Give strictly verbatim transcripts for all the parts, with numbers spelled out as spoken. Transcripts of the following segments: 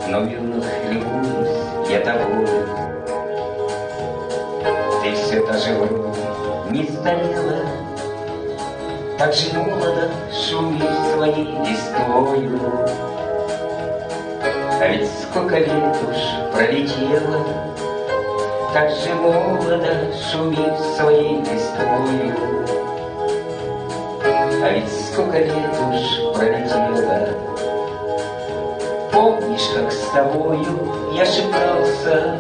но вновь любуюсь я тобою. Ты все та же вроде не старела, так же молодо шумишь своей листвою. А ведь сколько лет уж пролетело, так же молодо шумишь своей листвою. А ведь сколько лет уж пролетело. Помнишь, как с тобою я шептался,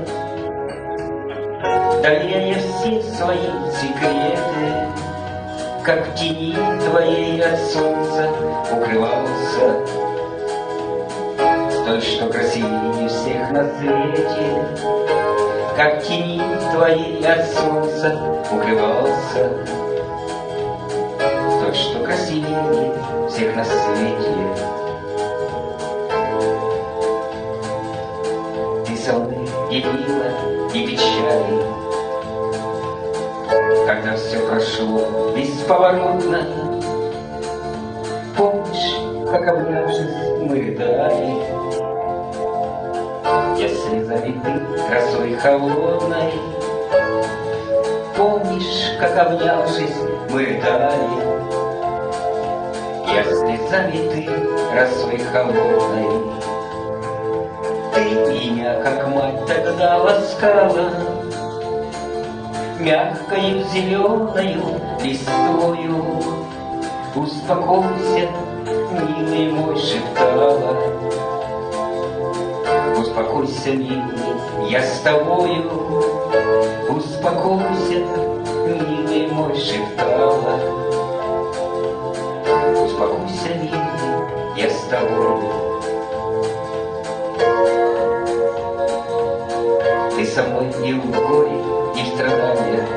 доверяя все свои секреты, как в тени твоей от солнца укрывался, с той, что красивее всех на свете, как в тени твоей от солнца укрывался, с той, что красивее всех на свете. Ты со мной делила и печали, когда все прошло бесповоротно. Помнишь, как обнявшись мы рыдали, я слезами, ты росой холодной. Помнишь, как обнявшись мы рыдали, я слезами, ты росой холодной. Ты меня, как мать, тогда ласкала мягкою зеленою листвою. Успокойся, милый мой, шептала. Успокойся, милый, я с тобою. Успокойся, милый мой, шептала. Успокойся, милый, я с тобою. Ты со мной и в горе, и в страданиях,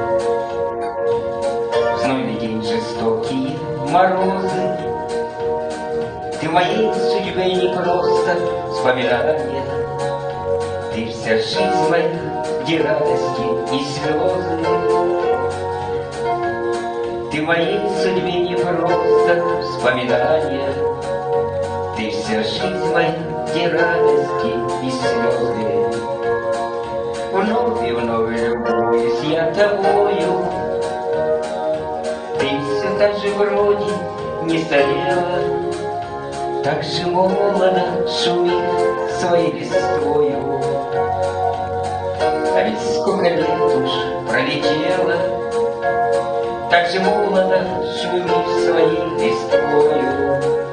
в знойный день жестокие морозы. Ты моей судьбе не просто вспоминание, ты вся жизнь моя, где радости и слезы. Ты моей судьбе не просто вспоминание, ты вся жизнь моя, где радости и слезы. Вновь и вновь любуюсь я тобою. Ты все так же вроде не старела, так же молодо шумит своей листвою. А ведь сколько лет уж пролетело, так же молодо шумит своей листвою.